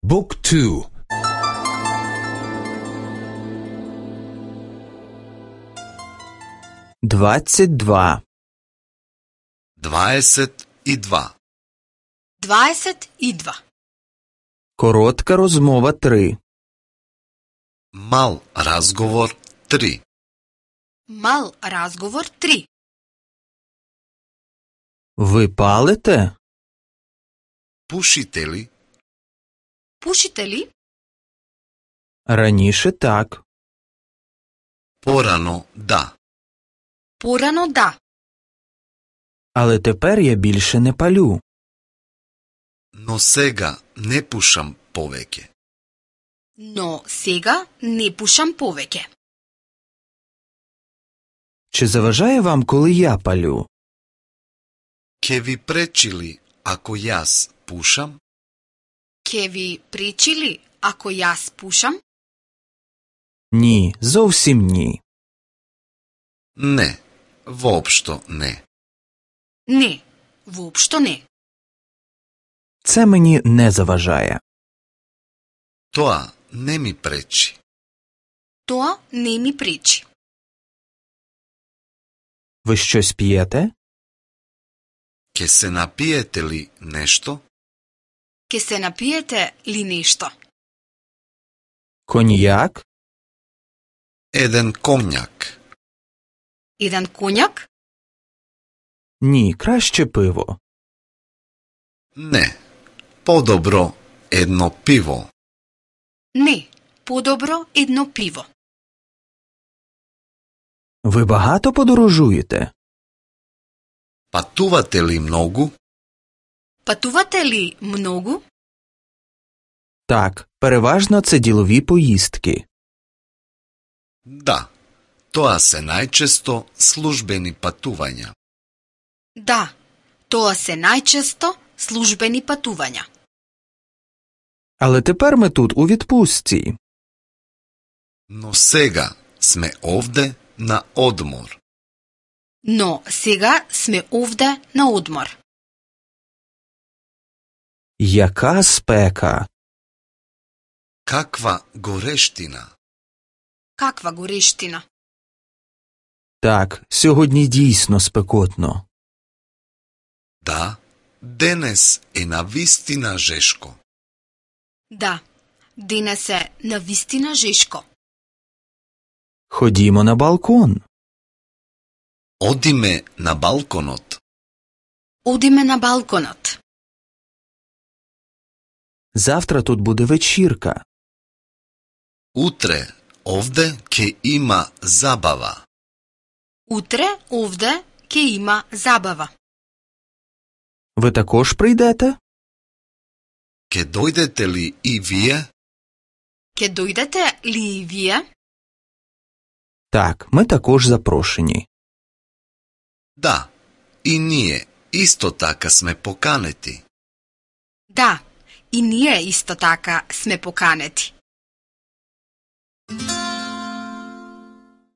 บุ๊กทู22 22. Коротка розмова 3. Мал разговор 3. Мал разговор 3. Ви палите? Пушите ли? Пушите ли? Раніше так. Порано да. Порано да. Але тепер я більше не палю. Но сега не пушам повеќе. Но сега не пушам повеќе. Чи заважає вам, коли я палю? Ке ви пречи ли ако јас пушам? Ке ви пречи ли ако јас пушам? Ні, зовсім ні. Не, воопшто не. Не, воопшто не. Це мені не заважає. Тоа не ми пречи. Тоа не ми пречи. Ви щось п'єте? Ке се напиете ли нешто? Ке се напиете ли нешто? Коньяк? Еден комњак. Еден коњак? Ні, краще пиво. Не, подобро едно пиво. Не, подобро едно пиво. Ви багато подорожуєте? Патувате ли многу? Патувате ли многу? Так, переважно це ділові поїздки. Да, тоа се најчесто службени патувања. Да, тоа се најчесто службени патувања. Але тепер ми тут у відпустці. Но сега сме овде на одмор. Но сега сме овде на одмор. Яка спека? Каква горештина! Каква горештина! Так, сьогодні дійсно спекотно. Да, денес е навистина жешко. Да, денес е навистина жешко. Ходімо на балкон. Одиме на балконот. Одиме на балконот. Завтра тут буде вечірка. Утре овде ке има забава. Утре овде ке има забава. Ви також прийдете? Ке дојдете ли и вие? Ке дојдете ли и вие? Так, ми також запрошені. Да, и ние исто така сме поканети. Да, и ние исто така сме поканети.